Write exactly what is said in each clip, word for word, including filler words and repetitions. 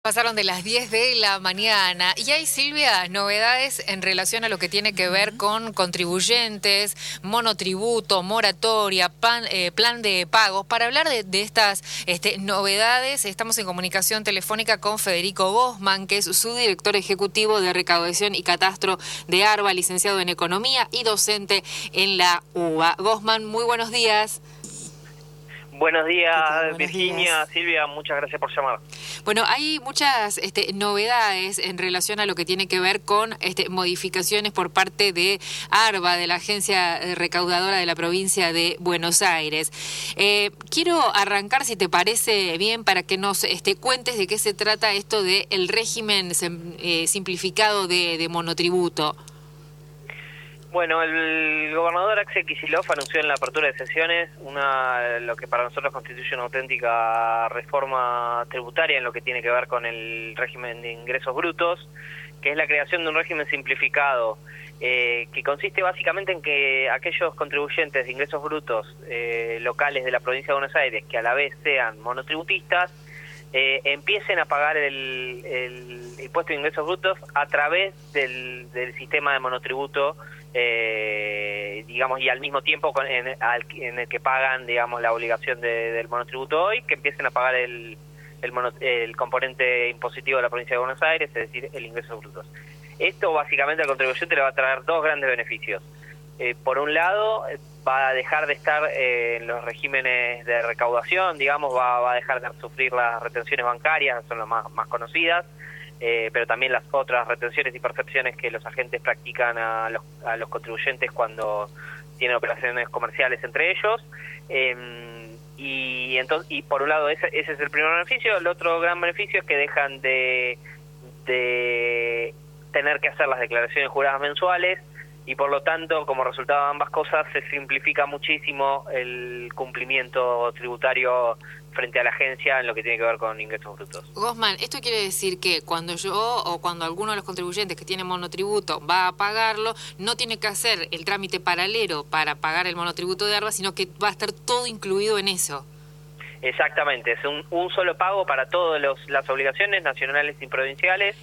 Pasaron de las diez de la mañana y hay, Silvia, novedades en relación a lo que tiene que ver con contribuyentes, monotributo, moratoria, pan, eh, plan de pagos. Para hablar de, de estas este, novedades, estamos en comunicación telefónica con Federico Gosman, que es su director ejecutivo de Recaudación y Catastro de ARBA, licenciado en Economía y docente en la UBA. Gosman, muy buenos días. Buenos días, Buenos Virginia, días. Silvia, muchas gracias por llamar. Bueno, hay muchas este, novedades en relación a lo que tiene que ver con este, modificaciones por parte de ARBA, de la Agencia Recaudadora de la Provincia de Buenos Aires. Eh, quiero arrancar, si te parece bien, para que nos este, cuentes de qué se trata esto del régimen eh, simplificado de, de monotributo. Bueno, el gobernador Axel Kicillof anunció en la apertura de sesiones una lo que para nosotros constituye una auténtica reforma tributaria en lo que tiene que ver con el régimen de ingresos brutos, que es la creación de un régimen simplificado, eh, que consiste básicamente en que aquellos contribuyentes de ingresos brutos eh, locales de la provincia de Buenos Aires, que a la vez sean monotributistas, eh, empiecen a pagar el, el impuesto de ingresos brutos a través del, del sistema de monotributo, Eh, digamos, y al mismo tiempo con, en, al, en el que pagan, digamos, la obligación de, del monotributo hoy, que empiecen a pagar el, el, mono, el componente impositivo de la provincia de Buenos Aires, es decir, el ingreso brutos. Esto básicamente al contribuyente le va a traer dos grandes beneficios. Eh, por un lado, va a dejar de estar eh, en los regímenes de recaudación, digamos, va, va a dejar de sufrir las retenciones bancarias, son las más, más conocidas, Eh, pero también las otras retenciones y percepciones que los agentes practican a los, a los contribuyentes cuando tienen operaciones comerciales entre ellos. Eh, y, entonces, y por un lado ese, ese es el primer beneficio. El otro gran beneficio es que dejan de, de tener que hacer las declaraciones juradas mensuales y por lo tanto, como resultado de ambas cosas, se simplifica muchísimo el cumplimiento tributario frente a la agencia en lo que tiene que ver con ingresos brutos. Gosman, esto quiere decir que cuando yo o cuando alguno de los contribuyentes que tiene monotributo va a pagarlo, no tiene que hacer el trámite paralelo para pagar el monotributo de ARBA, sino que va a estar todo incluido en eso. Exactamente, es un, un solo pago para todas las obligaciones nacionales y provinciales.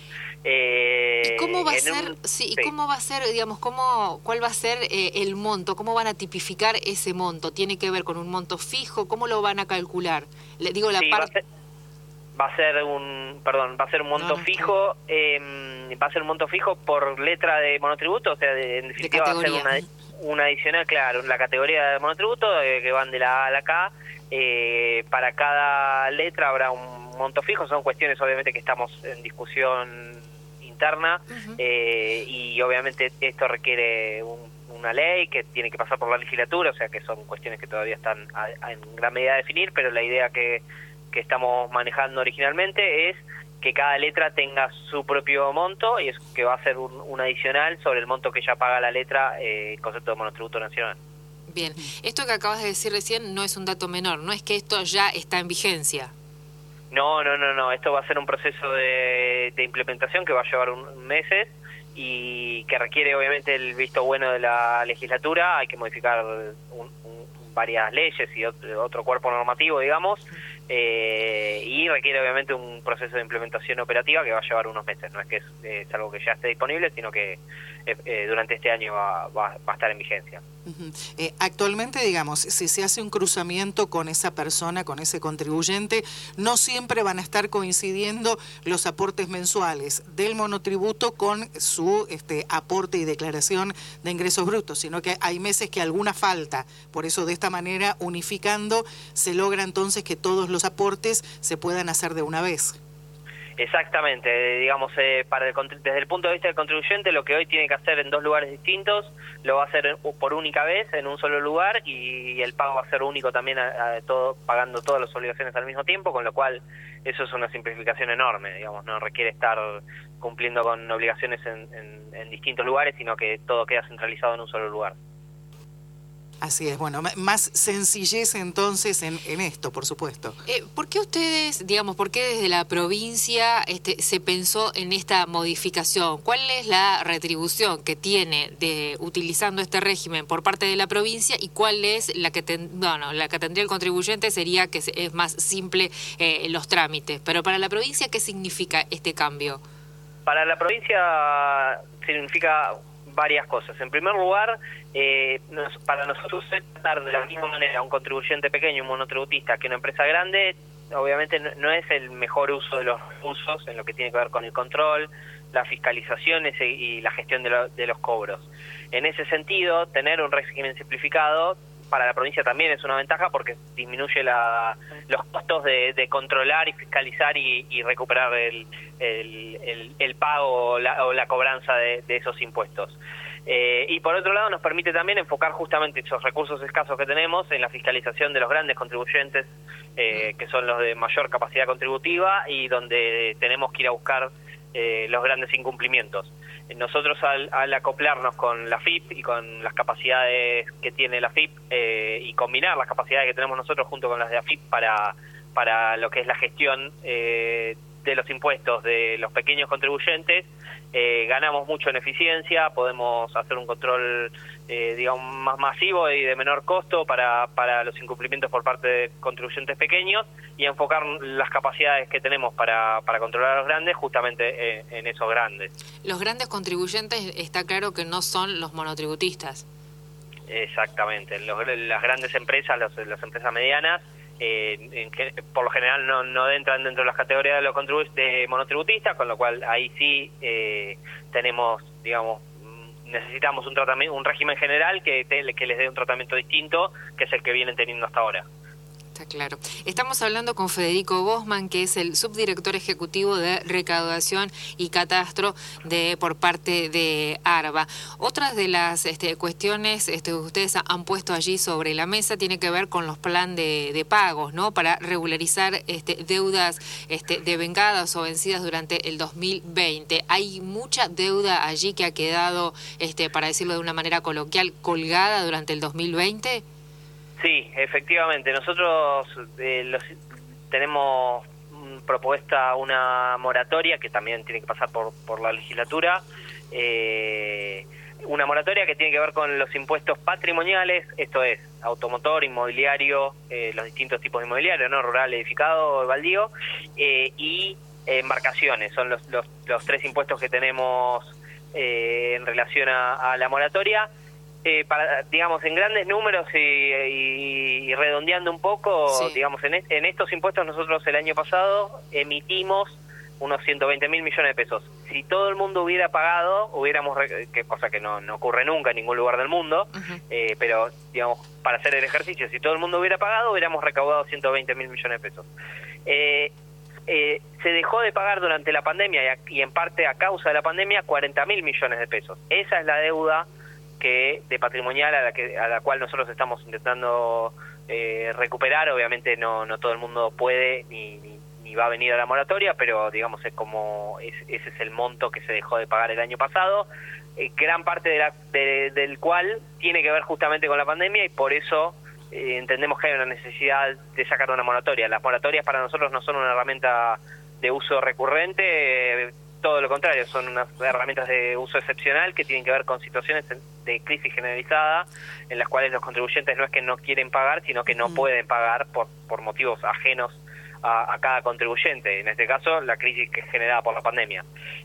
Eh, ¿Y cómo va a ser, un, sí, sí. y cómo va a ser, digamos, cómo, cuál va a ser eh, el monto? ¿Cómo van a tipificar ese monto? ¿Tiene que ver con un monto fijo? ¿Cómo lo van a calcular? Le digo la sí, parte... Va a ser un, perdón, va a ser un monto no, no, fijo, eh, va a ser un monto fijo por letra de monotributo, o sea, de, en definitiva de va a ser una, una adicional, claro, la categoría de monotributo eh, que van de la A a la K. Eh, para cada letra habrá un monto fijo, son cuestiones obviamente que estamos en discusión interna, uh-huh. eh, y obviamente esto requiere un, una ley que tiene que pasar por la legislatura, o sea que son cuestiones que todavía están a, a, en gran medida a definir, pero la idea que, que estamos manejando originalmente es que cada letra tenga su propio monto y es que va a ser un, un adicional sobre el monto que ya paga la letra, eh, el concepto de monotributo nacional. Bien, esto que acabas de decir recién no es un dato menor, no es que esto ya está en vigencia. No, no, no, no, esto va a ser un proceso de, de implementación que va a llevar un, meses y que requiere obviamente el visto bueno de la legislatura, hay que modificar un, un, varias leyes y otro, otro cuerpo normativo, digamos, eh, y requiere obviamente un proceso de implementación operativa que va a llevar unos meses, no es que es, es algo que ya esté disponible, sino que eh, durante este año va, va, va a estar en vigencia. Uh-huh. eh, actualmente, digamos, si se hace un cruzamiento con esa persona, con ese contribuyente, no siempre van a estar coincidiendo los aportes mensuales del monotributo con su este, aporte y declaración de ingresos brutos, sino que hay meses que alguna falta. Por eso, de esta manera, unificando, se logra entonces que todos los aportes se puedan hacer de una vez. Exactamente, digamos, eh, para el, desde el punto de vista del contribuyente, lo que hoy tiene que hacer en dos lugares distintos, lo va a hacer por única vez en un solo lugar y el pago va a ser único también, a, a todo, pagando todas las obligaciones al mismo tiempo, con lo cual eso es una simplificación enorme, digamos, no requiere estar cumpliendo con obligaciones en, en, en distintos lugares, sino que todo queda centralizado en un solo lugar. Así es, bueno, más sencillez entonces en, en esto, por supuesto. Eh, ¿Por qué ustedes, digamos, por qué desde la provincia este, se pensó en esta modificación? ¿Cuál es la retribución que tiene de utilizando este régimen por parte de la provincia y cuál es la que, ten, bueno, la que tendría el contribuyente? Sería que es más simple eh, los trámites, pero para la provincia, ¿qué significa este cambio? Para la provincia significa varias cosas. En primer lugar, eh, nos, para nosotros tratar de la misma manera a un contribuyente pequeño, un monotributista, que una empresa grande, obviamente no, no es el mejor uso de los recursos en lo que tiene que ver con el control, las fiscalizaciones y la gestión de, lo, de los cobros. En ese sentido, tener un régimen simplificado para la provincia también es una ventaja porque disminuye la, los costos de, de controlar y fiscalizar y, y recuperar el, el, el, el pago o la, o la cobranza de, de esos impuestos. Eh, y por otro lado nos permite también enfocar justamente esos recursos escasos que tenemos en la fiscalización de los grandes contribuyentes, eh, que son los de mayor capacidad contributiva y donde tenemos que ir a buscar eh, los grandes incumplimientos. Nosotros al, al acoplarnos con la F I P y con las capacidades que tiene la F I P eh, y combinar las capacidades que tenemos nosotros junto con las de la F I P para, para lo que es la gestión eh, de los impuestos de los pequeños contribuyentes, eh, ganamos mucho en eficiencia, podemos hacer un control eh, digamos más masivo y de menor costo para, para los incumplimientos por parte de contribuyentes pequeños y enfocar las capacidades que tenemos para, para controlar a los grandes justamente en, en esos grandes. Los grandes contribuyentes está claro que no son los monotributistas. Exactamente, los, las grandes empresas, los, las empresas medianas, Eh, en que, por lo general no, no entran dentro de las categorías de los contribu- de monotributistas, con lo cual ahí sí eh, tenemos, digamos, necesitamos un tratamiento, un régimen general que, te, que les dé un tratamiento distinto, que es el que vienen teniendo hasta ahora. Está claro. Estamos hablando con Federico Bosman, que es el subdirector ejecutivo de Recaudación y Catastro de por parte de ARBA. Otras de las este, cuestiones este, que ustedes han puesto allí sobre la mesa tiene que ver con los planes de, de pagos, ¿no? Para regularizar este, deudas este, devengadas o vencidas durante el dos mil veinte. Hay mucha deuda allí que ha quedado, este, para decirlo de una manera coloquial, colgada durante el dos mil veinte. Sí, efectivamente. Nosotros eh, los, tenemos propuesta una moratoria que también tiene que pasar por, por la legislatura. Eh, una moratoria que tiene que ver con los impuestos patrimoniales, esto es, automotor, inmobiliario, eh, los distintos tipos de inmobiliario, ¿no? Rural, edificado, baldío, eh, y embarcaciones. Son los, los, los tres impuestos que tenemos eh, en relación a, a la moratoria. Eh, para, digamos, en grandes números y, y, y redondeando un poco, sí. digamos, en, en estos impuestos nosotros el año pasado emitimos unos ciento veinte mil millones de pesos. Si todo el mundo hubiera pagado, hubiéramos, que cosa que no, no ocurre nunca en ningún lugar del mundo, uh-huh. eh, pero, digamos, para hacer el ejercicio, si todo el mundo hubiera pagado, hubiéramos recaudado ciento veinte mil millones de pesos. Eh, eh, se dejó de pagar durante la pandemia y, a, y en parte a causa de la pandemia cuarenta mil millones de pesos. Esa es la deuda que de patrimonial a la que a la cual nosotros estamos intentando eh, recuperar. Obviamente no no todo el mundo puede ni, ni, ni va a venir a la moratoria, pero digamos es como es, ese es el monto que se dejó de pagar el año pasado, eh, gran parte de la, de, del cual tiene que ver justamente con la pandemia y por eso eh, entendemos que hay una necesidad de sacar una moratoria. Las moratorias para nosotros no son una herramienta de uso recurrente, eh, todo lo contrario, son unas herramientas de uso excepcional que tienen que ver con situaciones de crisis generalizada en las cuales los contribuyentes no es que no quieren pagar, sino que no pueden pagar por, por motivos ajenos a, a cada contribuyente, en este caso la crisis que es generada por la pandemia.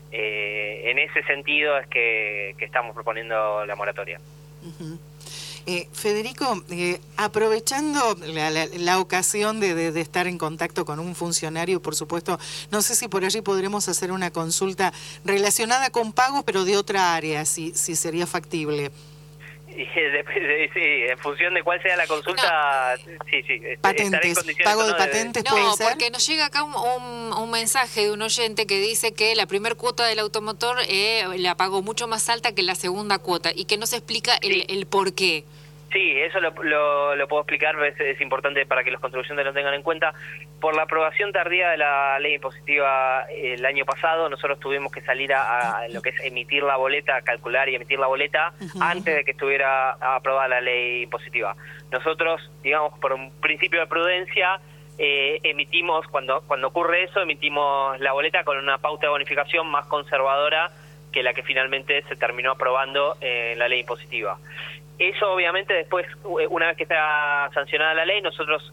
Eh, en ese sentido es que, que estamos proponiendo la moratoria. Uh-huh. Eh, Federico, eh, aprovechando la, la, la ocasión de, de, de estar en contacto con un funcionario, por supuesto, no sé si por allí podremos hacer una consulta relacionada con pagos, pero de otra área, si, si sería factible. Y, de, sí, en función de cuál sea la consulta, no. sí, sí. Patentes, pago de no patentes, de... ¿puede no, ser? Porque nos llega acá un, un, un mensaje de un oyente que dice que la primer cuota del automotor eh, la pagó mucho más alta que la segunda cuota y que nos explica el, sí. el por qué. Sí, eso lo, lo, lo puedo explicar, es, es importante para que los contribuyentes lo tengan en cuenta. Por la aprobación tardía de la ley impositiva el año pasado, nosotros tuvimos que salir a, a lo que es emitir la boleta, calcular y emitir la boleta uh-huh. antes de que estuviera aprobada la ley impositiva. Nosotros, digamos, por un principio de prudencia, eh, emitimos, cuando, cuando ocurre eso, emitimos la boleta con una pauta de bonificación más conservadora que la que finalmente se terminó aprobando en la ley impositiva. Eso obviamente después, una vez que está sancionada la ley, nosotros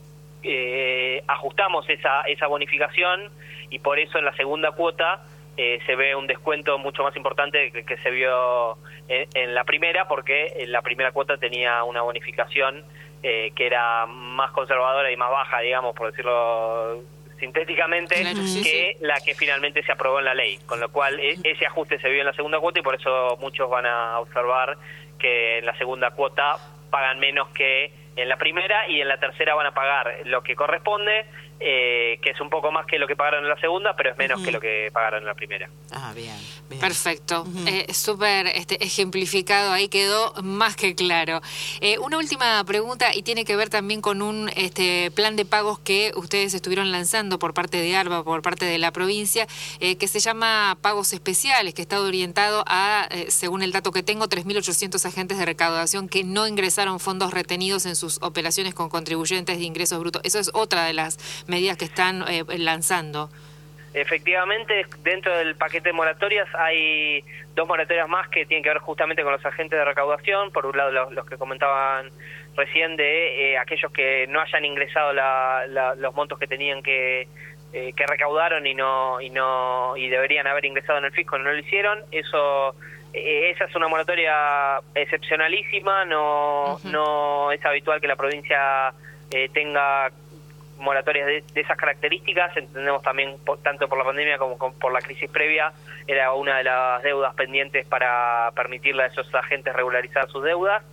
eh, ajustamos esa, esa bonificación y por eso en la segunda cuota eh, se ve un descuento mucho más importante que, que se vio en, en la primera, porque en la primera cuota tenía una bonificación eh, que era más conservadora y más baja, digamos, por decirlo sintéticamente, claro, sí, que sí. la que finalmente se aprobó en la ley, con lo cual e- ese ajuste se vio en la segunda cuota y por eso muchos van a observar que en la segunda cuota pagan menos que en la primera y en la tercera van a pagar lo que corresponde, eh, que es un poco más que lo que pagaron en la segunda, pero es menos uh-huh. que lo que pagaron en la primera. Ah, bien. bien. Perfecto. Uh-huh. Eh, súper este, ejemplificado, ahí quedó más que claro. Eh, una última pregunta y tiene que ver también con un este plan de pagos que ustedes estuvieron lanzando por parte de ARBA, por parte de la provincia, eh, que se llama Pagos Especiales, que está orientado a, eh, según el dato que tengo, tres mil ochocientos agentes de recaudación que no ingresaron fondos retenidos en sus operaciones con contribuyentes de ingresos brutos. Eso es otra de las medidas que están eh, lanzando. Efectivamente, dentro del paquete de moratorias hay dos moratorias más que tienen que ver justamente con los agentes de recaudación. Por un lado, los, los que comentaban recién de eh, aquellos que no hayan ingresado la, la, los montos que tenían que eh, que recaudaron y no y no y deberían haber ingresado en el fisco, no lo hicieron. Eso eh, esa es una moratoria excepcionalísima. No uh-huh. no es habitual que la provincia eh, tenga moratorias de, de esas características. Entendemos también, por, tanto por la pandemia como, como por la crisis previa, era una de las deudas pendientes para permitirle a esos agentes regularizar sus deudas.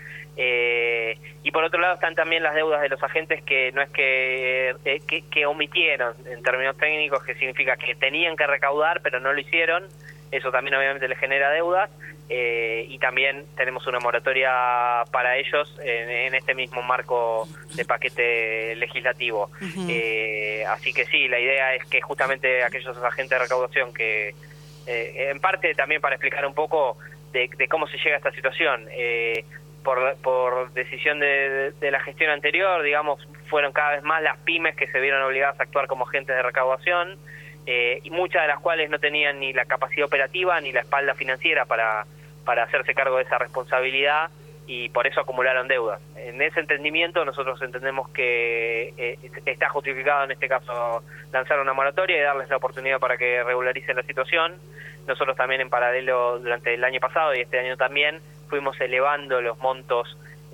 Eh, y por otro lado están también las deudas de los agentes que no es que, eh, que, que omitieron, en términos técnicos, que significa que tenían que recaudar pero no lo hicieron. Eso también obviamente les genera deudas. Eh, y también tenemos una moratoria para ellos en, en este mismo marco de paquete legislativo. Uh-huh. Eh, así que sí, la idea es que justamente aquellos agentes de recaudación que, eh, en parte también para explicar un poco de, de cómo se llega a esta situación, eh, por, por decisión de, de, de la gestión anterior, digamos, fueron cada vez más las pymes que se vieron obligadas a actuar como agentes de recaudación, eh, y muchas de las cuales no tenían ni la capacidad operativa ni la espalda financiera para para hacerse cargo de esa responsabilidad y por eso acumularon deudas. En ese entendimiento nosotros entendemos que eh, está justificado en este caso lanzar una moratoria y darles la oportunidad para que regularicen la situación. Nosotros también en paralelo durante el año pasado y este año también fuimos elevando los montos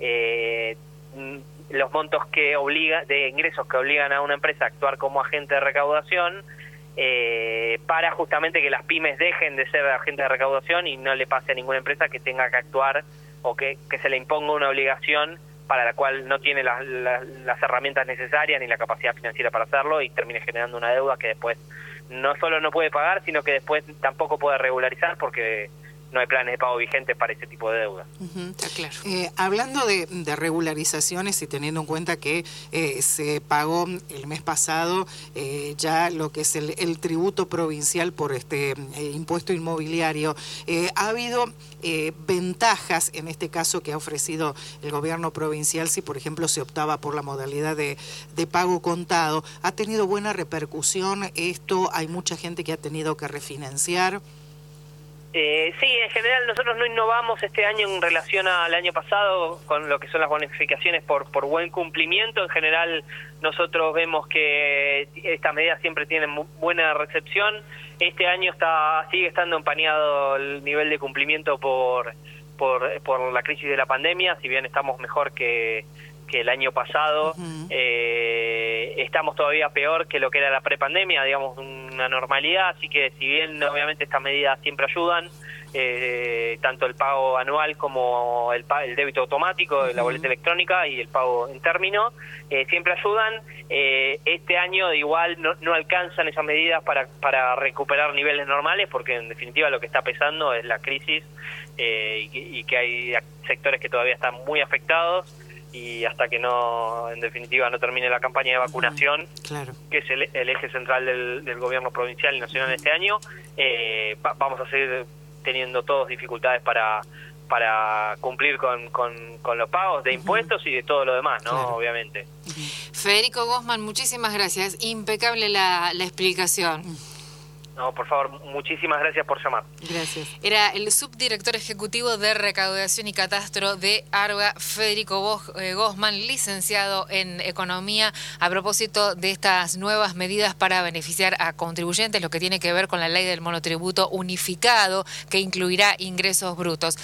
eh, los montos que obliga de ingresos que obligan a una empresa a actuar como agente de recaudación, Eh, para justamente que las pymes dejen de ser agentes de recaudación y no le pase a ninguna empresa que tenga que actuar o que, que se le imponga una obligación para la cual no tiene la, la, las herramientas necesarias ni la capacidad financiera para hacerlo y termine generando una deuda que después no solo no puede pagar, sino que después tampoco puede regularizar porque no hay planes de pago vigentes para ese tipo de deuda. Uh-huh, está claro. Eh, hablando de, de regularizaciones y teniendo en cuenta que eh, se pagó el mes pasado eh, ya lo que es el, el tributo provincial por este eh, impuesto inmobiliario, eh, ha habido eh, ventajas en este caso que ha ofrecido el gobierno provincial si por ejemplo se optaba por la modalidad de, de pago contado. ¿Ha tenido buena repercusión esto? ¿Hay mucha gente que ha tenido que refinanciar? Eh, sí, en general nosotros no innovamos este año en relación al año pasado con lo que son las bonificaciones por por buen cumplimiento. En general nosotros vemos que estas medidas siempre tienen buena recepción. Este año está sigue estando empañado el nivel de cumplimiento por por por la crisis de la pandemia, si bien estamos mejor que que el año pasado. Uh-huh. eh, estamos todavía peor que lo que era la prepandemia, digamos, una normalidad, así que si bien obviamente estas medidas siempre ayudan, eh, tanto el pago anual como el, el débito automático, uh-huh. la boleta electrónica y el pago en término, eh, siempre ayudan. Eh, este año igual no, no alcanzan esas medidas para, para recuperar niveles normales, porque en definitiva lo que está pesando es la crisis eh, y, y que hay sectores que todavía están muy afectados. y hasta que no, en definitiva, no termine la campaña de vacunación, claro, que es el, el eje central del, del gobierno provincial y nacional este año, eh, va, vamos a seguir teniendo todos dificultades para para cumplir con, con, con los pagos de impuestos y de todo lo demás, ¿no? Claro. Obviamente. Federico Gosman, muchísimas gracias. Impecable la, la explicación. No, por favor, muchísimas gracias por llamar. Gracias. Era el subdirector ejecutivo de Recaudación y Catastro de ARBA, Federico Gosman, licenciado en Economía, a propósito de estas nuevas medidas para beneficiar a contribuyentes, lo que tiene que ver con la ley del monotributo unificado, que incluirá ingresos brutos.